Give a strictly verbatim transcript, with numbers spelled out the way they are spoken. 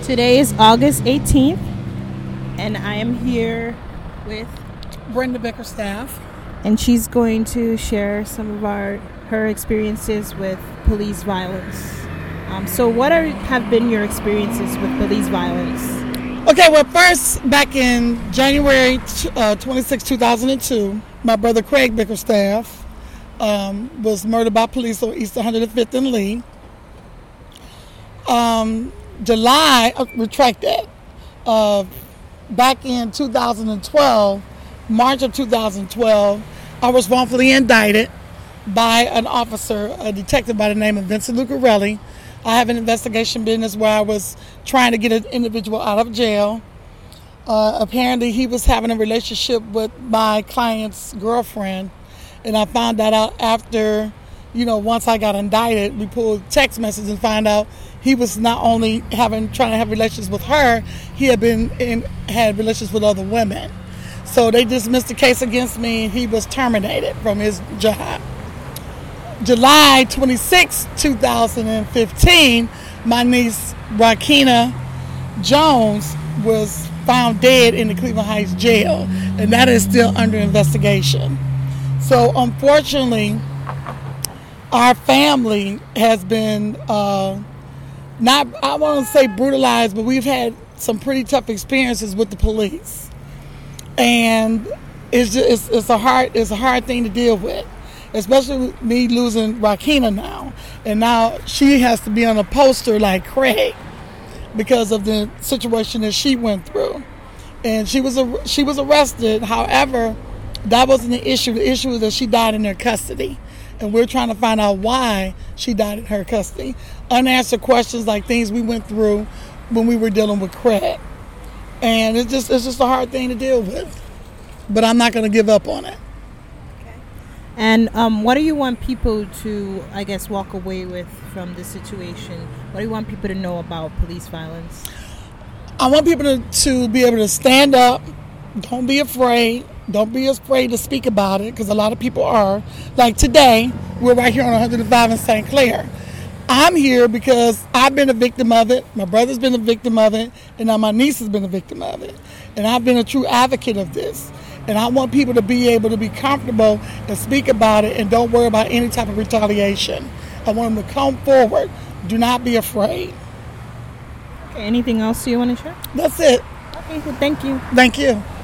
Today is August eighteenth, and I am here with Brenda Bickerstaff, and she's going to share some of our her experiences with police violence. Um, so, what are have been your experiences with police violence? Okay, well, first, back in January uh, twenty-sixth, two thousand two, my brother Craig Bickerstaff um, was murdered by police on East one hundred fifth and Lee. Um, July, uh, retract that, uh, back in two thousand twelve, March of two thousand twelve, I was wrongfully indicted by an officer, a detective by the name of Vincent Lucarelli. I have an investigation business where I was trying to get an individual out of jail. Uh, apparently, he was having a relationship with my client's girlfriend, and I found that out after, you know, once I got indicted. We pulled text messages and found out he was not only having trying to have relations with her, he had been in had relations with other women. So they dismissed the case against me, and he was terminated from his job. July twenty-sixth, two thousand fifteen, my niece Rakina Jones was found dead in the Cleveland Heights jail, and that is still under investigation. So unfortunately, our family has been uh, not, I want to say brutalized, but we've had some pretty tough experiences with the police. And it's just, it's, it's a hard it's a hard thing to deal with, especially with me losing Rakina now. And now she has to be on a poster like Craig because of the situation that she went through. And she was a, she was arrested. However, that wasn't the issue. The issue was that she died in their custody. And we're trying to find out why she died in her custody. Unanswered questions like things we went through when we were dealing with Craig. And it's just it's just a hard thing to deal with. But I'm not going to give up on it. Okay. And um, what do you want people to, I guess, walk away with from this situation? What do you want people to know about police violence? I want people to, to be able to stand up. Don't be afraid. Don't be afraid to speak about it, because a lot of people are. Like today, we're right here on one hundred five in Saint Clair. I'm here because I've been a victim of it. My brother's been a victim of it. And now my niece has been a victim of it. And I've been a true advocate of this. And I want people to be able to be comfortable and speak about it and don't worry about any type of retaliation. I want them to come forward. Do not be afraid. Okay, anything else you want to share? That's it. Okay, well, thank you. Thank you.